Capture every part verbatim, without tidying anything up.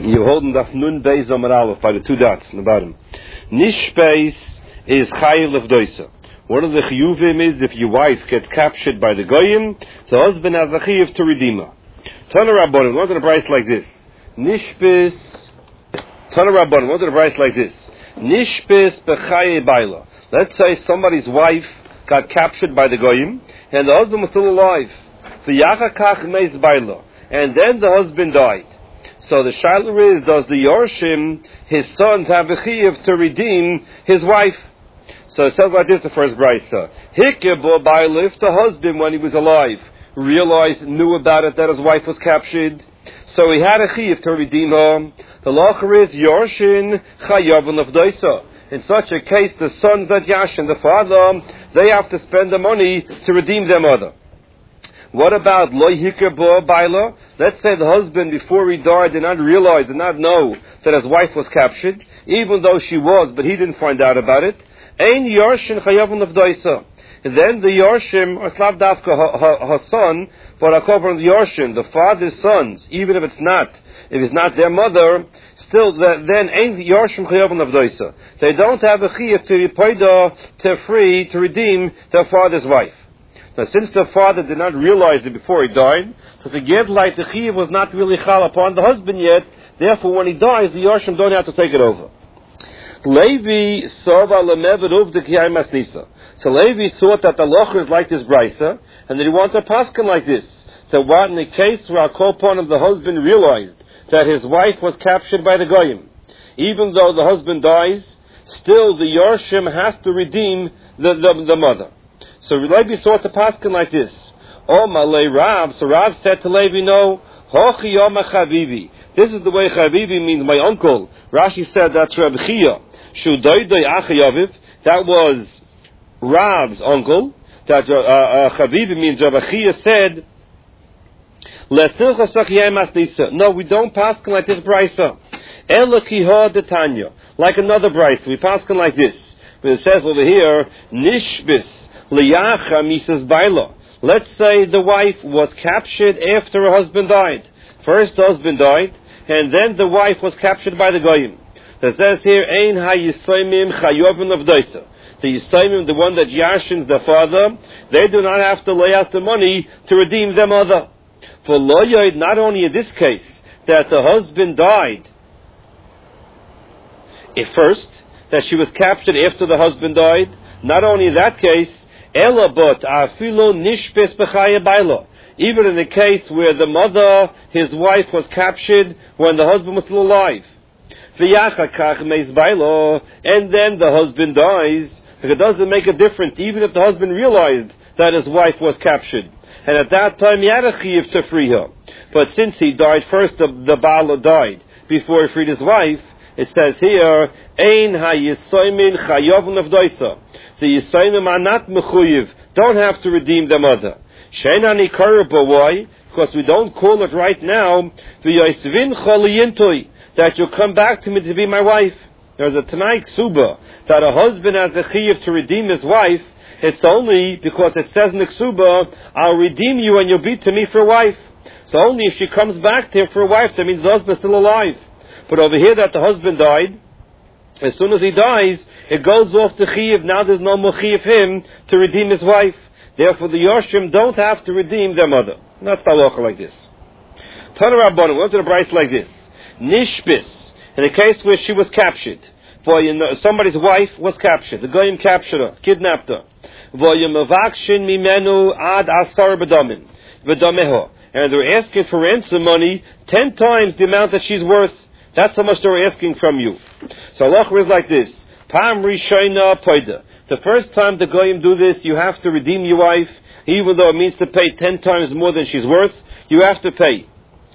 You hold in Daf Nun Beis Amar Aleph by the two dots in the bottom. Nishbeis is Chayiv Lefdoisa. One of the chiyuvim is if your wife gets captured by the goyim, the husband has a chiyuv to redeem her. Tana Rabbanim, what did a price like this? Nishbeis. Tana Rabbanim, what did a price like this? Nishbeis bechaye baila. Let's say somebody's wife got captured by the goyim, and the husband was still alive. V'yachakach meis baila, and then the husband died. So the shaila is, does the Yorshim, his sons, have a chiyuv to redeem his wife? So it says like this, the first brisa. Hikebo baila, if the husband, when he was alive, realized, knew about it, that his wife was captured, so he had a chiyuv to redeem her. The lacher is Yorshin chayavon lefdoisa. In such a case, the sons that yashin, the father, they have to spend the money to redeem their mother. What about loy hikebo baila? Let's say the husband, before he died, did not realize, did not know that his wife was captured, even though she was, but he didn't find out about it. Ein Yorshin chayavon lefdoisa. And then the Yorshim, or Slav Dafka, her, her son, but a cover of the Yorshim, the father's sons, even if it's not, if it's not their mother, still, the, then ain't Yorshim chayavon lefdoisa. They don't have a chiyuv to repaida, to free, to redeem their father's wife. Now, since the father did not realize it before he died, so the Gedlite, the chiyuv was not really chal upon the husband yet, therefore when he dies, the Yorshim don't have to take it over. Levi sova lemevet uvda kiyai masnisa. So Levi thought that the locher is like this brisa, and that he wanted a paskin like this. That what in the case where a kopon of the husband realized that his wife was captured by the goyim, even though the husband dies, still the Yorshim has to redeem the, the, the mother. So Levi thought the paskin like this. Oh malay Rav, so Rav said to Levi, no, hochi yoma chavivi. This is the way chavivi means my uncle. Rashi said that's Reb Chia. Shudoydoi achayaviv. That was Rav's uncle. That uh, uh, chavivi means Reb Chia said, lesilcha sakiyay masnisa. No, we don't paskin like this brisa. Ela kiha detanya. Like another brisa, we paskin like this. But it says over here, nishbis. Let's say the wife was captured after her husband died. First the husband died, and then the wife was captured by the goyim. It says here, Ein ha-yisaymim chayovim lefdoisa. The yisaymim, the one that yashins the father, they do not have to lay out the money to redeem their mother. For loyoid, not only in this case, that the husband died at first, that she was captured after the husband died, not only in that case, Ela but afilo nishpes b'chaya bailo. Even in the case where the mother, his wife, was captured when the husband was still alive. V'yachakach meis bailo, and then the husband dies. It doesn't make a difference, even if the husband realized that his wife was captured, and at that time he had a chiyuv to free her. But since he died first, the, the baalo died before he freed his wife. It says here, Ein ha-yisoymin chayovim lefdoisa. The Yisayim are not mechuyev, don't have to redeem their mother. Sheinani karaba, why? Because we don't call it right now, v'yosvin choliyintoi, that you'll come back to me to be my wife. There's a Tanai Ksuba, that a husband has the chiyuv to redeem his wife. It's only because it says in the Ksuba, I'll redeem you and you'll be to me for a wife. So only if she comes back to him for a wife, that means the husband's still alive. But over here that the husband died, as soon as he dies, it goes off to chiyuv. Now there's no more chiyuv him to redeem his wife. Therefore the Yorshim don't have to redeem their mother. That's the halacha like this. Tana Rabbanan, what's the price like this? Nishbis, in a case where she was captured. For you know, somebody's wife was captured. The goyim captured her, kidnapped her. V'yemavakshin mimenu ad asar b'damin, v'dameho. And they're asking for ransom money ten times the amount that she's worth. That's how much they're asking from you. So halacha is like this. Pam rishayna poida. The first time the goyim do this, you have to redeem your wife, even though it means to pay ten times more than she's worth. You have to pay.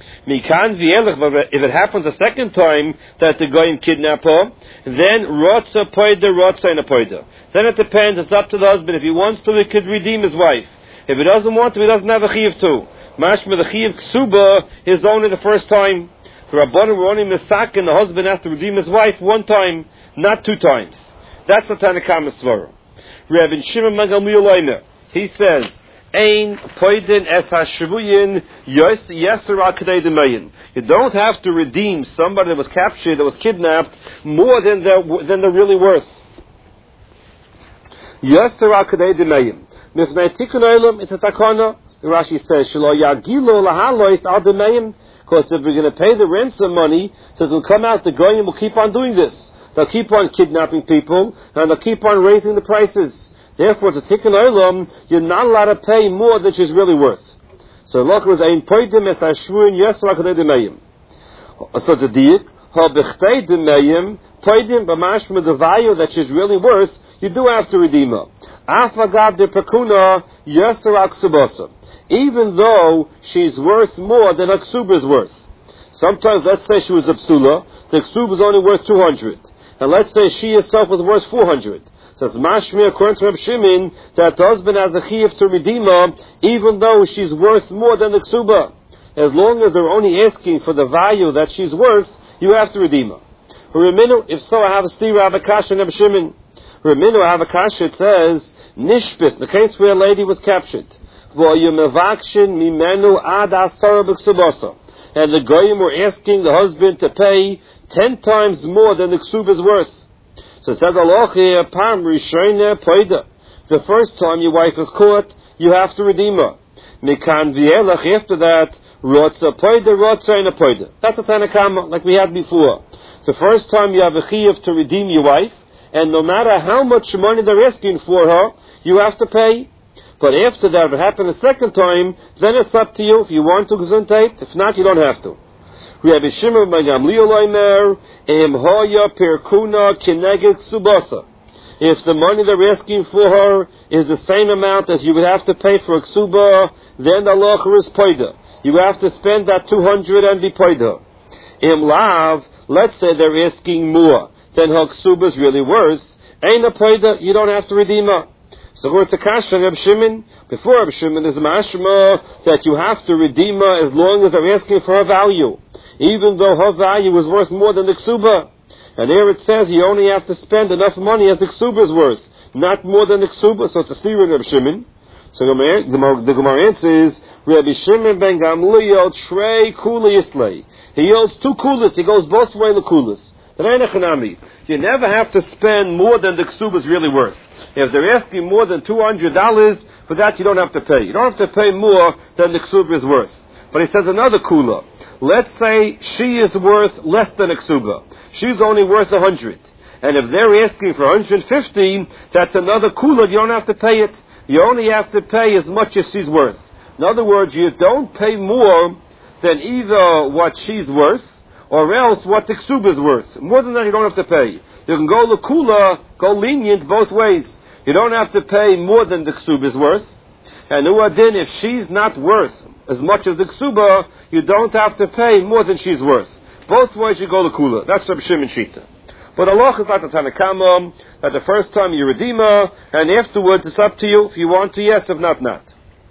Mikan v'elech. If it happens a second time that the goyim kidnap her, then rotza poida, rotza ina poida. Then it depends. It's up to the husband. If he wants to, he could redeem his wife. If he doesn't want to, he doesn't have a chiyuv to. Mashma the chiyuv ksuba is only the first time. The Rabbanan were only misak, and the husband has to redeem his wife one time, not two times. That's the Tanakh Svara. Rabbi Shimon ben Gamliel, he says Ein poidin es hashvuyin yes yesera kadei demeyin. You don't have to redeem somebody that was captured, that was kidnapped, more than they're, than they're really worth. Yesera kadei demeyin. Mifnei tikun olam, it's a takana. The Rashi says, Shelo yagilu lahalois al demeyin. Because if we're going to pay the ransom money, it says we'll come out, the goyim will keep on doing this. They'll keep on kidnapping people, and they'll keep on raising the prices. Therefore, it's a tikkun olam, you're not allowed to pay more than she's really worth. So, look, was ein poidim es hashvuin yesra kadei demeim. So, the diik, ha b'chtei demeim, poidim b'mashma the value that she's really worth, you do have to redeem her. Af agav de pekuna yesra ksubasa. Even though she's worth more than her ksuba is worth. Sometimes, let's say she was a psula, the ksuba is only worth two hundred. And let's say she herself was worth four hundred. Says Mashmi, according to Reb Shimon, that the husband has a chiyuv to redeem her, even though she's worth more than the ksuba. As long as they're only asking for the value that she's worth, you have to redeem her. Reminu, if so, I have a stira, I have a kasha in Reb Shimon. Reminu, I have a kasha, it says, Nishbis, the case where a lady was captured. Mimenu ad asara b'ksubasa. And the goyim were asking the husband to pay ten times more than the ksuba is worth. So it says, Alochi apam rishayne poida. The first time your wife is caught, you have to redeem her. Mikan v'elach, after that, rotza poida, rotza in a poida. That's a tanakama, like we had before. The first time you have a chiyuv to redeem your wife, and no matter how much money they're asking for her, you have to pay. But after that, if it happened a second time, then it's up to you if you want to gesundheit. If not, you don't have to. Rabbi Shimon ben Gamliel Omer, Em hoya perkuna kineged subasa. If the money they're asking for her is the same amount as you would have to pay for a ksuba, then the halacha is poida. You have to spend that two hundred and be poida. Em lav, let's say they're asking more than her ksuba is really worth. Ain't a poida, you don't have to redeem her. So it's a kasha of Reb Shimon. Before Reb Shimon, there's a mashma that you have to redeem her as long as they're asking for her value, even though her value is worth more than the ksuba. And here it says you only have to spend enough money as the ksuba is worth, not more than the ksuba. So it's a steer in Reb Shimon. So the Gemara answers, Rabbi Shimon ben Gamliel trei kula yislei. He yields two kulas. He goes both ways the kulas. You never have to spend more than the ksuba is really worth. If they're asking more than two hundred dollars, for that you don't have to pay. You don't have to pay more than the ksuba is worth. But he says another kula. Let's say she is worth less than a ksuba. She's only worth one hundred. And if they're asking for one hundred fifty, that's another kula. You don't have to pay it. You only have to pay as much as she's worth. In other words, you don't pay more than either what she's worth, or else what the ksuba is worth. More than that, you don't have to pay. You can go lekula, go lenient both ways. You don't have to pay more than the ksuba is worth. And uadin, if she's not worth as much as the ksuba, you don't have to pay more than she's worth. Both ways you go lekula. That's Reb Shimon Shita. But Allah is like the Tanakama, that the first time you redeem her, and afterwards it's up to you. If you want to, yes. If not, not.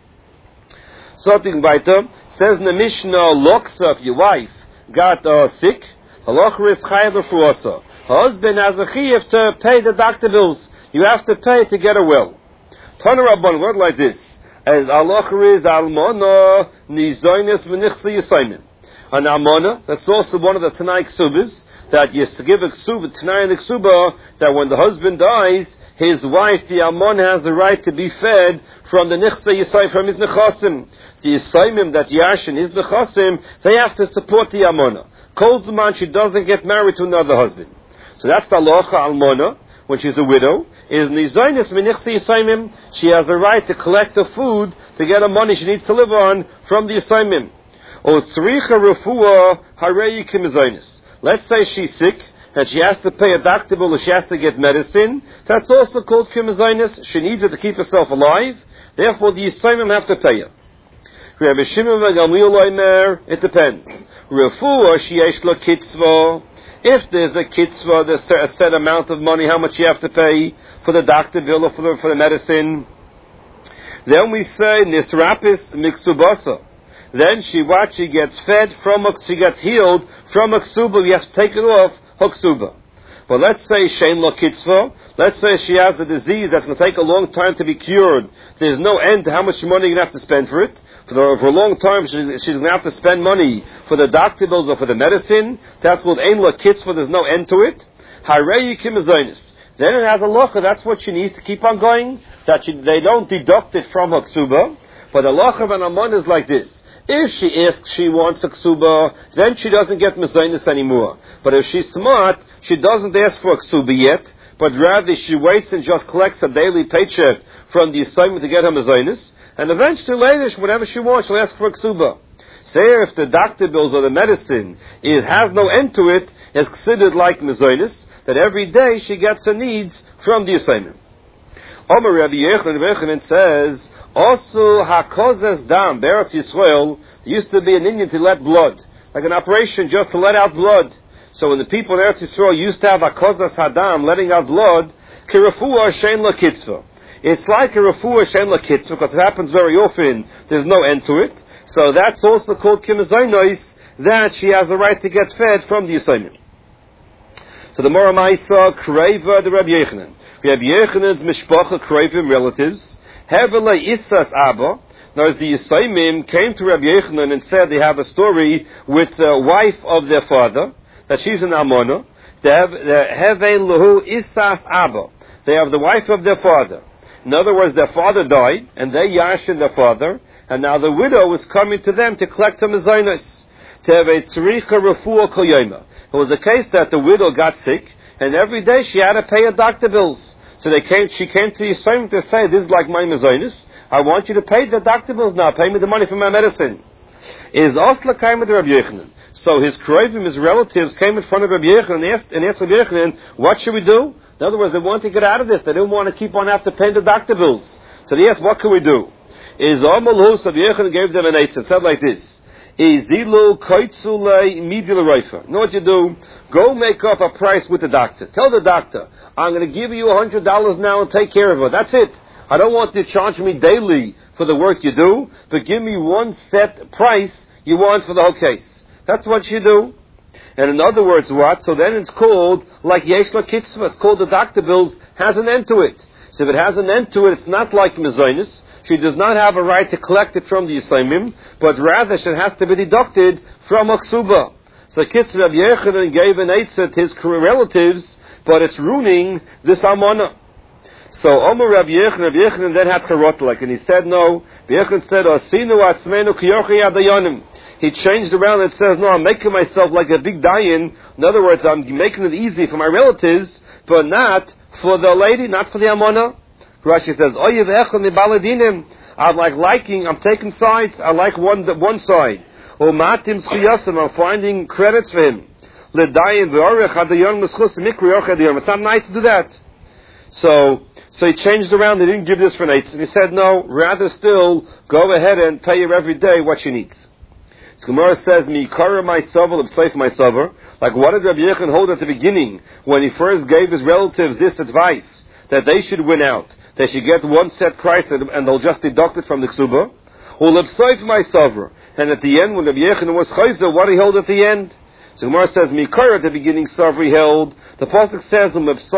Something weiter. Says in the Mishnah, Loksa, if your wife got uh, sick, halacha is chayav l'fruasa. Her husband has a chayav to pay the doctor bills. You have to pay to get her well. Tana Rabban, word like this, as halacha is almona nizoynes v'nichsi yisaymin. An almona, that's also one of the Tanai ksubas, that you to give a ksuba, Tanai and the ksuba, that when the husband dies, his wife, the almona, has the right to be fed from the nichsa yisay, from his nechasim. The Yisayimim that Yashin is the Chasim, they have to support the Amona. Kol Zman, she doesn't get married to another husband. So that's the Locha Almona, when she's a widow. Is Nizaynis Menichsi Yisayimim, she has a right to collect the food to get the money she needs to live on from the Yisayimim. O Tzricha Refuah Harei Kimizaynis. Let's say she's sick, and she has to pay a doctor bill, or she has to get medicine. That's also called Kimizaynis. She needs it to keep herself alive. Therefore, the Yisayimim have to pay her. Rabbi Shimon ben Gamliel Omer, it depends. Refuah sheyesh lo kitzva. If there's a kitzva, there's a set amount of money, how much you have to pay for the doctor bill or for the, for the medicine. Then we say nisrapis miksubasa. Then she what she gets fed from a, she gets healed from a ksuba. We have to take it off her ksuba. But let's say shein lo kitzva. Let's say she has a disease that's going to take a long time to be cured. There's no end to how much money you're going to have to spend for it. For, the, for a long time, she's, she's going to have to spend money for the doctor bills or for the medicine. That's called ein lo kitzva. There's no end to it. Harei yikim azonis. Then it has a locha. That's what she needs to keep on going. That she, they don't deduct it from her ksuba. But the locha of an amon is like this. If she asks she wants a ksuba, then she doesn't get mezainis anymore. But if she's smart, she doesn't ask for a ksuba yet, but rather she waits and just collects a daily paycheck from the assignment to get her mezainis, and eventually later, whenever she wants, she'll ask for a ksuba. Say if the doctor bills or the medicine is has no end to it, is considered like mezainis, that every day she gets her needs from the assignment. Omer Rabbi Yochanan says, also, hakozes dam, Beretz Yisrael, there used to be an Indian to let blood, like an operation just to let out blood. So when the people in Eretz Yisrael used to have hakozes hadam, letting out blood, kirafua shein la kitzva. It's like a refuah shein la kitzva, because it happens very often, there's no end to it. So that's also called kimazaynois, that she has the right to get fed from the assignment. So the Mora Maisa, Kreva, the Rabbi Yochanan. Rabbi Yochanan's mishpacha, Krevim, relatives, Hevelei Isas Abba. Now, as the Yisraelim came to Rabbi Yochanan and said they have a story with the wife of their father, that she's an Amona. They have Hevel Lehu Isas Abba. They have the wife of their father. In other words, their father died, and they yashin their father, and now the widow is coming to them to collect her mezainos. It was a case that the widow got sick, and every day she had to pay her doctor bills. So they came. She came to Yisrael to say, "This is like my mezainis. I want you to pay the doctor bills now. Pay me the money for my medicine." Is Osla came with Rabbi Yochanan. So his krovim, his relatives, came in front of Rabbi Yochanan and asked, and asked Rabbi Yochanan, "What should we do?" In other words, they want to get out of this. They didn't want to keep on after paying the doctor bills. So they asked, "What can we do?" Is Amalhus Rabbi Yochanan gave them an eight and said like this. Izilu koitzulei midil reifa. You know what you do? Go make up a price with the doctor. Tell the doctor, I'm going to give you a hundred dollars now and take care of her. That's it. I don't want you to charge me daily for the work you do, but give me one set price you want for the whole case. That's what you do. And in other words, what? So then it's called like yeshla kitzvah. It's called the doctor bills has an end to it. So if it has an end to it, it's not like mezainis. She does not have a right to collect it from the Yisraelim, but rather it has to be deducted from a ksuba. So Kitzur Rabbi Yochanan gave an eitzah to his relatives, but it's ruining this amana. So Omer Rabbi Yochanan, Rabbi Yochanan then had charot, and he said no. Rabbi Yochanan said, "Asinu atzmenu kiyochi adayonim." He changed around and says, "No, I'm making myself like a big dayan. In other words, I'm making it easy for my relatives, but not for the lady, not for the amana." Rashi says, "Oyev echel mibaladinim." I'm like liking. I'm taking sides. I like one one side. Or matim schiyasim. I'm finding credits for him. Ledayin v'orech hadayon meschus mikri orech hadayon. It's not nice to do that. So, so he changed around. He didn't give this for nights, and he said, "No, rather still go ahead and pay her every day what she needs." So Gemara says, "Mi kara my sover, l'bseif my sover." Like what did Rabbi Yochanan hold at the beginning when he first gave his relatives this advice that they should win out? They should get one set price and they'll just deduct it from the ksuba. Or l'bseif my sover. And at the end, when Rabbi Yochanan was chayzer, what did he hold at the end? So Gemara says, "Mikar" at the beginning, sover he held. The pasuk says,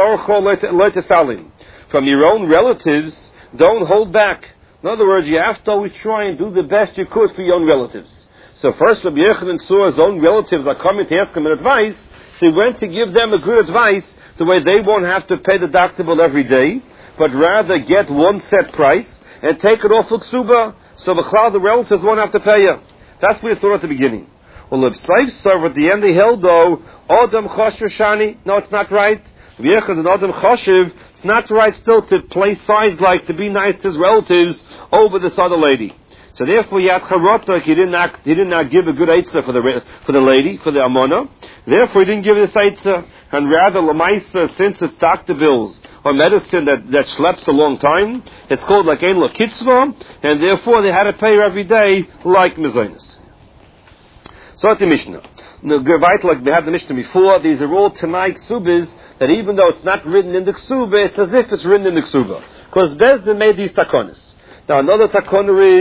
from your own relatives, don't hold back. In other words, you have to always try and do the best you could for your own relatives. So first, Rabbi Yochanan saw his own relatives are coming to ask him an advice. So he went to give them a good advice, the way they won't have to pay the doctor bill every day, but rather get one set price and take it off of ksuba, so the cloud the relatives won't have to pay you. That's what he thought at the beginning. Well, if Saif server at the end he held though, Adam Choshev Shani, no, it's not right. V'yechad and Adam Choshev, it's not right still to play sides like to be nice to his relatives over this other lady. So therefore, he had charota. He did not. He did not give a good eitzah for the for the lady for the amona. Therefore, he didn't give this eitzah, and rather lamaisa, since it's doctor bills or medicine that, that schleps a long time, it's called like ein lo kitzva, and therefore they had to pay her every day like mezainis. So at the Mishnah, like we had the Mishnah before, these are all Tanai ksubas that even though it's not written in the ksuba, it's as if it's written in the ksuba, because Bezdin made these takonis. Now another takona is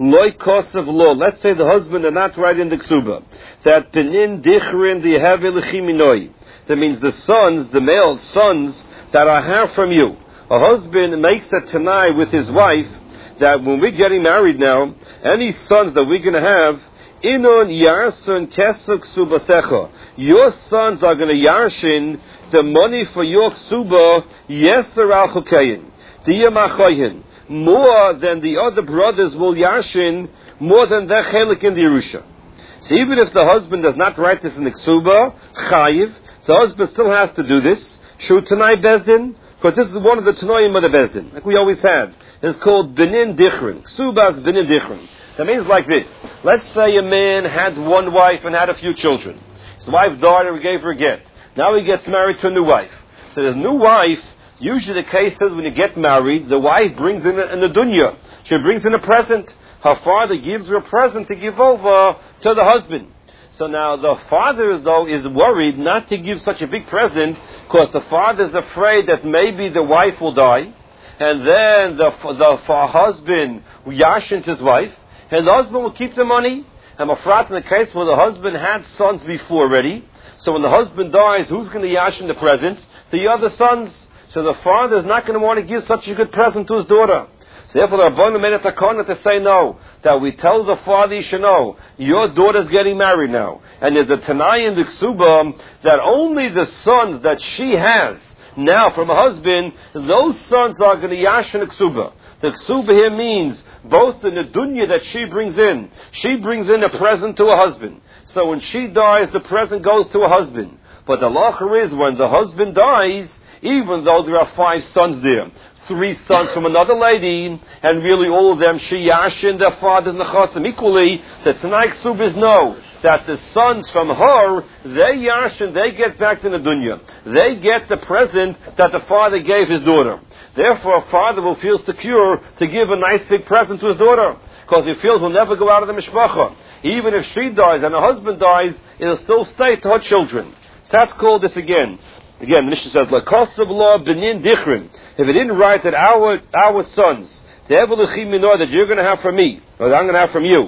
loy kosav law. Let's say the husband are not right in the ksuba. That benin dichrin the havilechiminoi. That means the sons, the male sons that I have from you. A husband makes a tanai with his wife that when we're getting married now, any sons that we're going to have, inon yarson kesuk subasecha. Your sons are going to yarshin the money for your ksuba yeser al chukayin. Diyamachoyin. More than the other brothers will yarshin, more than their chelik in the Yerusha. So even if the husband does not write this in the ksuba, chayiv, the husband still has to do this. Shu Tanai Bezdin, because this is one of the Tanoim of the Bezdin, like we always had. It's called Benin Dichrin. Ksubas Benin Dichrin. That means like this. Let's say a man had one wife and had a few children. His wife died and we gave her a get. Now he gets married to a new wife. So his new wife, usually the case is when you get married, the wife brings in a, in a dunya. She brings in a present. Her father gives her a present to give over to the husband. So now the father, though, is worried not to give such a big present because the father is afraid that maybe the wife will die, and then the the for husband yashins his wife, and the husband will keep the money. And Mafrat, in the case where the husband had sons before already, so when the husband dies, who's going to yashin the presents? The other sons. So the father is not going to want to give such a good present to his daughter. So therefore, the Rabbanim made a takana to say no, that we tell the father, you should know, your daughter's getting married now. And there's a Tanai in the Ksuba that only the sons that she has now from a husband, those sons are going to yashin Ksuba. The Ksuba here means both in the dunya that she brings in. She brings in a present to a husband. So when she dies, the present goes to a husband. But the lacher is when the husband dies, even though there are five sons there, three sons from another lady, and really all of them, she yashin their fathers nechasim equally, the Tanai Ksubas know that the sons from her, they yashin, they get back to the dunya. They get the present that the father gave his daughter. Therefore, a father will feel secure to give a nice big present to his daughter, because he feels he'll never go out of the mishpacha. Even if she dies and her husband dies, it'll still stay to her children. So that's called this again. Again, the Mishnah says, "Lakosav law benin dichrin." If it didn't write that our our sons, the evelachim minor that you're going to have from me, or that I'm going to have from you,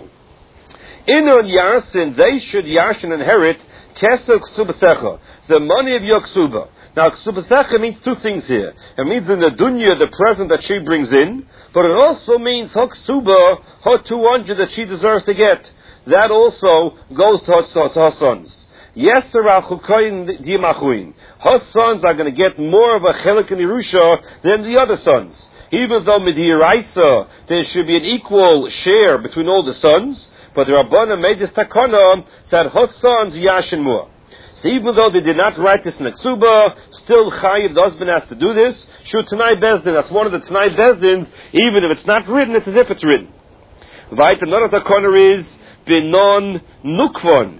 inon yarsin, they should yarshin inherit kesel ksubasecha, the money of your ksuba. Now, ksubasecha means two things here. It means in the dunya, the present that she brings in, but it also means her ksuba, her two hundred that she deserves to get. That also goes to her, to her sons. Yes, her sons are going to get more of a chelik in Yerusha than the other sons. Even though midiraisa, there should be an equal share between all the sons, but the Rabbanan made this takana that her sons yashin more. So even though they did not write this in the Ksuba, still Chayiv, the husband has to do this. Shu Tanai Bezdin, that's one of the Tanai Bezdins, even if it's not written, it's as if it's written. Right, another takana is Binon Nukvon.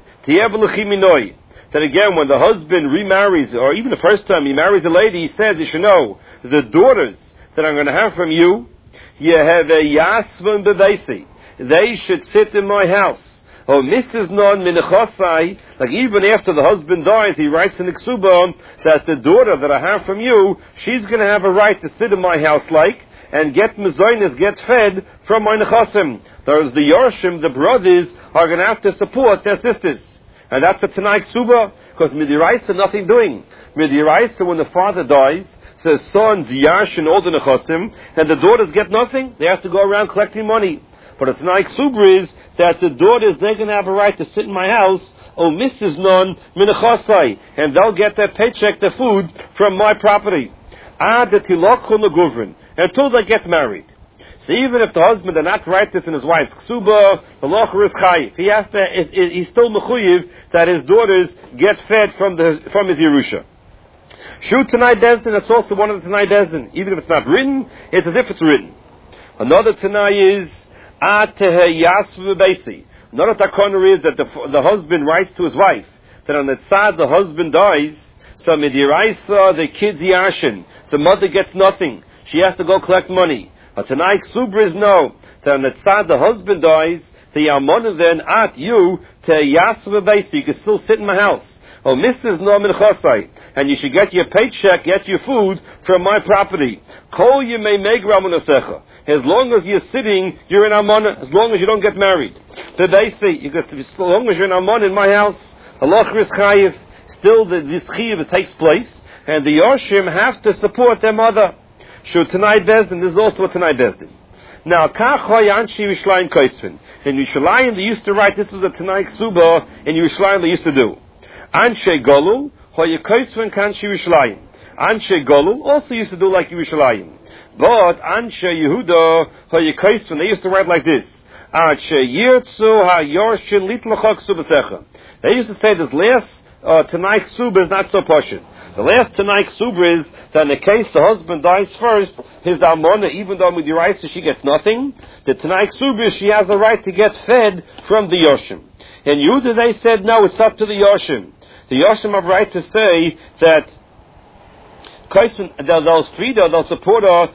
That again, when the husband remarries, or even the first time he marries a lady, he says, you should know, the daughters that I'm going to have from you, you have a yasvan bebeisi. They should sit in my house. Oh, Missus Non minechosai, like even after the husband dies, he writes in the Ksuba that the daughter that I have from you, she's going to have a right to sit in my house like, and get mezainis, get fed from my nechasim. Whereas the Yorshim, the brothers, are going to have to support their sisters. And that's a Tanai Ksuba, because Midiraisa nothing doing. Midiraisa, when the father dies, the sons yashin all the nechasim, and the daughters get nothing. They have to go around collecting money. But a Tanai Ksuba is that the daughters, they're going to have a right to sit in my house, oh, Missus Non minechasai, and they'll get their paycheck, their food, from my property. Ad tilachon leguvrin, until they get married. So even if the husband did not write this in his wife's ksuba, the locher is chayiv. He has to. It, it, he's still mechuyev that his daughters get fed from the from his Yerusha. Shu Tanai Bezdin, that's also one of the Tanai Bezdin. Even if it's not written, it's as if it's written. Another Tanai is Atehe Yasv Beisi. Another takana is that the the husband writes to his wife that on the tzad the husband dies, so midiraisa the kids yashin, the mother gets nothing. She has to go collect money. But Tanai Ksubra is no, that on the tzad the husband dies, the Yamona then at you to Yasva Beisi, you can still sit in my house. Oh, Missus No Minchasai, and you should get your paycheck, get your food from my property. Kol you may make Ramonasecha. As long as you're sitting, you're in Almana, as long as you don't get married. Did they say, because as long as you're in Almana in my house, Allah is chayiv, still the, this chayiv takes place, and the Yoshim have to support their mother. Sure, tonight Bezdin, this is also a tonight Bezdin. Now, Kachoy Anshi Yerushalayim Kaisvin. In Yerushalayim, they used to write, this is a Tanai Ksuba, in Yerushalayim they used to do. Anshe Golul, Hoye Kaisvin Kanshi Yerushalayim. Anshe Golul also used to do like Yerushalayim. But Anshe Yehuda, Hoye Kaisvin, they used to write like this. Anshe Yirtzu HaYorshin Litlachak Subasecha. They used to say this last uh, Tanai Ksuba is not so poshut. The last Tanai Ksuba is that in the case the husband dies first, his almona, even though with Yeraisa she gets nothing, the Tanai Ksuba is she has a right to get fed from the Yoshim. And Yehuda, they said, no, it's up to the Yoshim. The Yoshim have right to say that they'll feed her, they'll support her,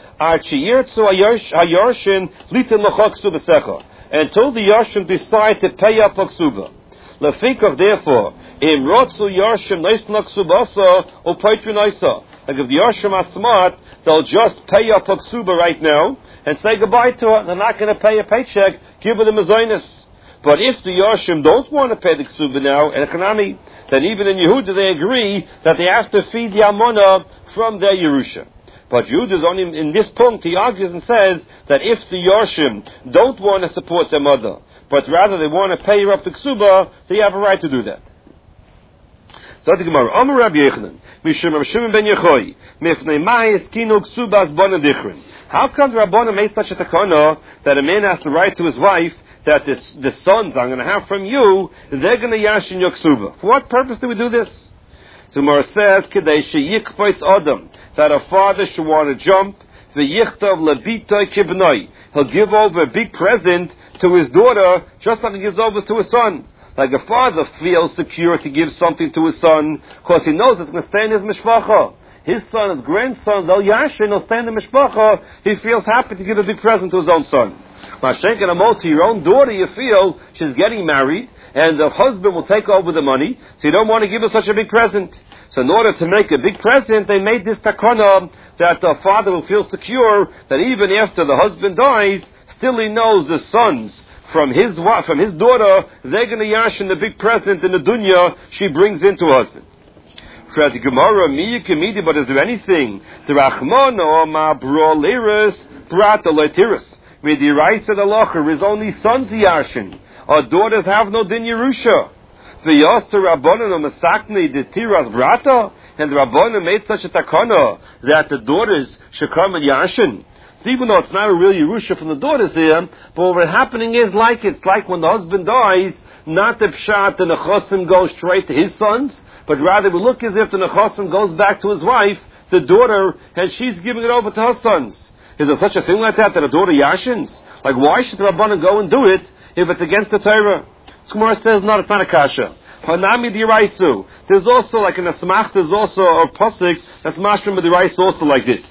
until the Yoshim decide to pay up a Ksuba. Lefikach, therefore, im rotzu Yoshim neisnak Ksubasa or Paitrin Isa. Like if the Yoshim are smart, they'll just pay up a Ksuba right now and say goodbye to her. They're not going to pay a paycheck, give her the Mazonis. But if the Yoshim don't want to pay the Ksuba now, and Ekanami, then even in Yehuda they agree that they have to feed the Amona from their Yerusha. But Yehuda is only in this point, he argues and says that if the Yoshim don't want to support their mother, but rather they want to pay her up the Ksuba, they have a right to do that. So the Gemara, Amar Rabbi Yechanan, Mishum Rabbi Shimon ben Yochai, Mifnei Ma'is Kino Ksubas Bona Dichrin. How comes Rabbana made such a takana that a man has to write to his wife that this, the sons I'm going to have from you, they're going to yashin your Ksuba? For what purpose do we do this? So Gemara says, Kedei Sheyikpoitz Adam, that a father should want to jump, V'yichtav Levitoi Kibnoi. He'll give over a big present to his daughter, just like he gives over to his son. Like a father feels secure to give something to his son, because he knows it's going to stay in his mishpacha. His son, his grandson, they'll yashin, he'll stay in the mishpacha. He feels happy to give a big present to his own son. Mashenk and Amol, to your own daughter, you feel she's getting married, and the husband will take over the money, so you don't want to give her such a big present. So in order to make a big present, they made this takana that the father will feel secure that even after the husband dies, still he knows the sons from his wife, from his daughter, they're going to yashin the big present in the dunya she brings into her husband. But is there anything? The Rachman or ma bro liris brat leitiris. With the rights of the locher is only sons yashin. Our daughters have no din Yerusha. The Yoster Rabbanan or Masakni the Tiras Brata, and the Rabbanan made such a takana that the daughters should come and yashin. So even though it's not a real Yerusha from the daughters here, but what's happening is like it's like when the husband dies, not the pshat the nechosim goes straight to his sons, but rather we look as if the nechosim goes back to his wife, the daughter, and she's giving it over to her sons. Is there such a thing like that that a daughter yashins? Like why should the Rabbanan go and do it if it's against the Torah? Gemara says, no, it's not a kasha. Hanami diraisu. There's also, like in a smach, there's also a pasuk that's mashrim diraisu also like this.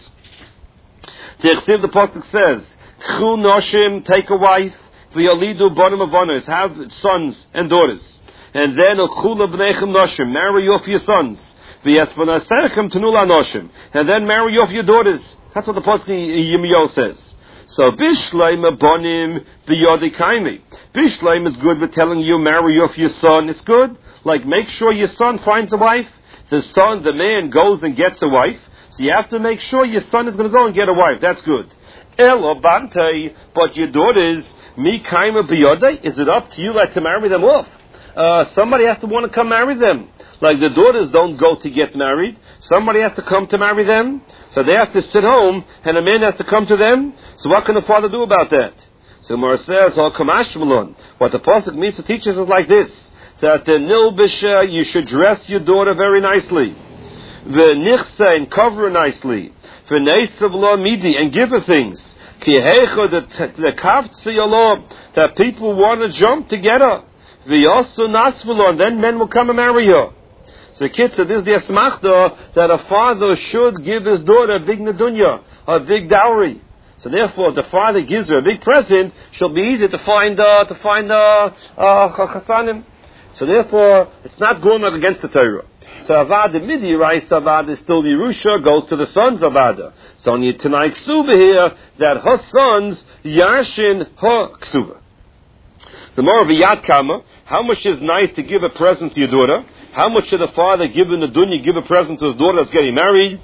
The Chsiv, the pasuk says, Chu noshim, take a wife, v'yalidu bonim avonos, have sons and daughters. And then, Chula b'nechem noshim, marry off your sons. V'yespanasechem tenula noshim. And then marry off your daughters. That's what the pasuk in Yirmiyahu says. So Bishleim abonim b'yodikaimi. Bishleim is good with telling you marry off your son. It's good. Like make sure your son finds a wife. The son, the man goes and gets a wife. So you have to make sure your son is going to go and get a wife. That's good. El obante, but your daughters, mi kaima b'yodai. Is it up to you like to marry them off? Uh, somebody has to want to come marry them. Like the daughters don't go to get married. Somebody has to come to marry them. So they have to sit home, and a man has to come to them. So what can the father do about that? So Gemara says, "Oh, kamash malon." What the pasuk means to teach us is like this: that the nilbisha, you should dress your daughter very nicely, v'nichsa, and cover her nicely, v'neisav lo midi, and give her things. Ki heicha, the kavtzi yalo, that people want to jump together. V'yosu nasvulon, then men will come and marry her. So kids, so this is the asmachta that a father should give his daughter a big nedunya, a big dowry. So therefore, if the father gives her a big present, she'll be easy to find uh, to find uh, uh, chasanim. So therefore, it's not going against the Torah. So Avada Midi, right? Avada is still the Yerusha, goes to the sons of Avada. So only Tanai Ksuba here, that her sons, Yarshin her Ksuba. The more of a Yad Kama, how much is nice to give a present to your daughter? How much should the father give in the dunya, give a present to his daughter that's getting married?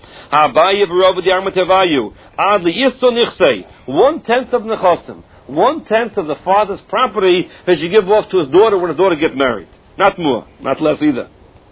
One tenth of Nechosim. One tenth of the father's property that you give off to his daughter when his daughter gets married. Not more, not less either.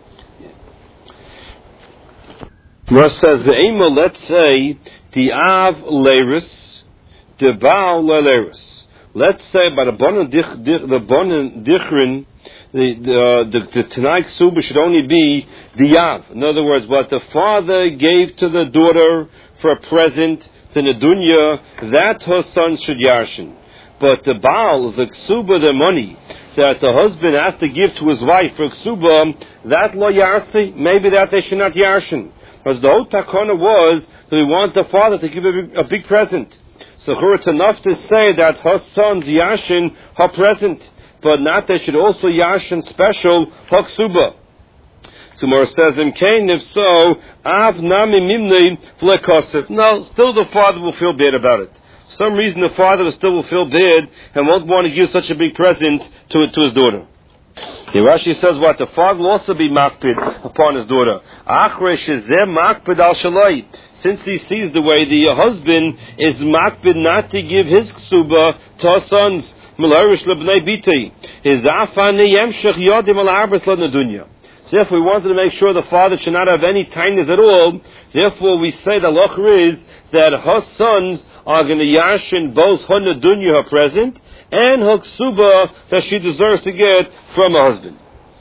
Rosh says, Ve'ema, let's say, the Av Leiris, the Baal Leiris. Let's say by the Bonan the Bonan Dichrin, the the uh, the, the Tanai Ksuba should only be the Av. In other words, what the father gave to the daughter for a present to the dunya, that her son should yarshin. But the Baal, the Ksuba, the money that the husband has to give to his wife for Ksuba, that lo yarsi, maybe that they should not yarshin. Because the whole takana was that we want the father to give a big, a big present. So here it's enough to say that her son's yashin her present, but not they should also yashin special her ksuba. So Mor says in Cain, if so, av nami mimnei v'lekosef. No, still the father will feel bad about it. For some reason the father still will feel bad and won't want to give such a big present to to his daughter. The Rashi says what? The father will also be makpid upon his daughter. Achre shezeh makpid al shaloi. Since he sees the way the husband is makpid not to give his ksuba to his sons, melarish lebnei biti. His afani yemshech yodim al arbes l'nadunya. So if we wanted to make sure the father should not have any kindness at all, therefore we say the locher is that her sons are going to yashin both her nadunya, her present, and her ksuba that she deserves to get from her husband.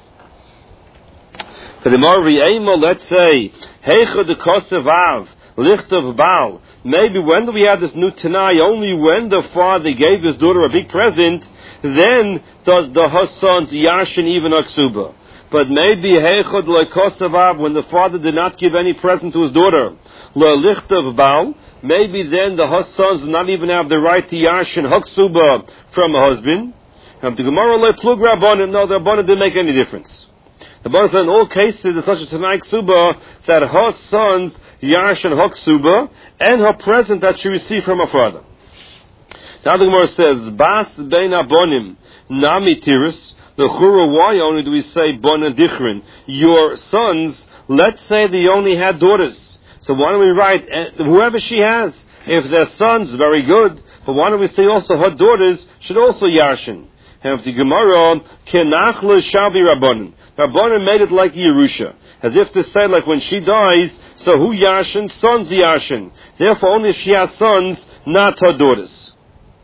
For the Marvi Eima, let's say, Heicha de Kosevav, Lichtav Baal. Maybe when do we have this new Tanai? Only when the father gave his daughter a big present, then does the her sons yashin even her ksuba. But maybe Heicha de Kosevav, when the father did not give any present to his daughter, La Lichtav Baal, maybe then the her sons do not even have the right to yashin her ksuba from a husband. And the Gemara le plug rabbanon, no, the rabbanon didn't make any difference. The Gemara said in all cases there's such a Tanai Ksuba that her sons yarshin her ksuba and her present that she received from her father. Now the Gemara says, Bas bein abonim nami tiris. The chura, why only do we say bona dichrin? Your sons, let's say they only had daughters. So why don't we write whoever she has? If their sons, very good. But why don't we say also her daughters should also yarshin? And if the Gemara kenachla shall be rabbanon. Rabbanon made it like Yerusha, as if to say, like when she dies, so who yashin? Sons yashin. Therefore, only if she has sons, not her daughters.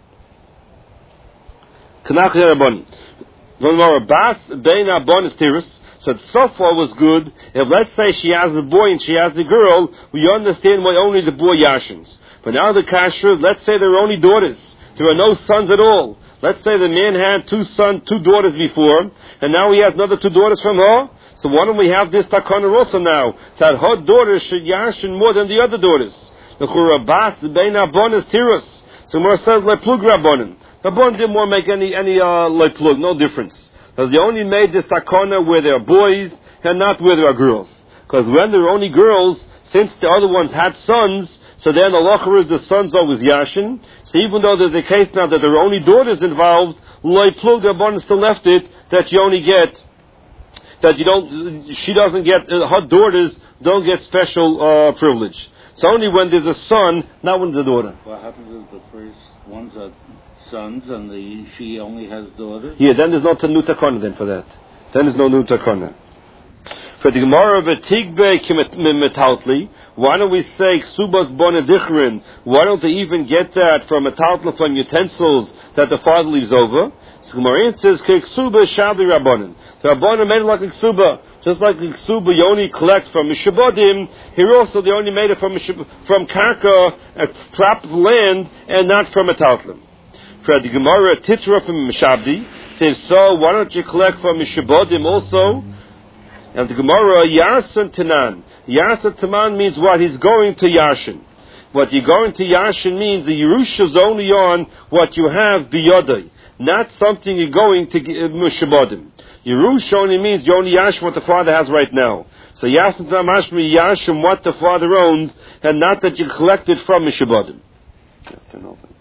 Kenachla rabbanon. Gemara bas bein abonis tiris. So so far was good. If let's say she has a boy and she has a girl, we understand why only the boy yashins. But now the kasher, let's say there are only daughters. There are no sons at all. Let's say the man had two sons, two daughters before, and now he has another two daughters from her. So why don't we have this takana also now, that her daughters should yashin more than the other daughters? The churabas bein abonis tiris. So Mor says leplug rabbanon. Rabbanon didn't want to make any any uh, leplug, no difference. Because they only made this takana where there are boys and not where there are girls. Because when there are only girls, since the other ones had sons, so then the locher is the sons always yashin. So even though there's a case now that there are only daughters involved, loy plug the abundance still left it that you only get, that you don't, she doesn't get, uh, her daughters don't get special uh, privilege. So only when there's a son, not when there's a daughter. What happens is the first ones are sons and the she only has daughters? Yeah, then there's no new takana then for that. Then there's no new takana. For the Gemara of a Tigbe Metaltli, why don't we say Ksubas Bonedichrin? Why don't they even get that from a Metaltli from utensils that the father leaves over? So Gemara says, Ksuba Shabi Rabbanon. The Rabbanon made it like a Ksuba. Just like the Ksuba you only collect from Mishabodim, here also they only made it from from Karka, a crop of land, and not from a Metaltli. For the Gemara Titra from Mishabdi says, so why don't you collect from Mishabodim also? And the Gemara, Yarsan Tanan. Yarsan Tanan means what? He's going to Yarshin. What you're going to Yarshin means the Yerusha is only on what you have biyodai. not something you're going to give Mishabadim. Yerush only means you only yashim what the father has right now. So Yashim Tamashmi yashim what the father owns, and not that you collected from Mishabadim.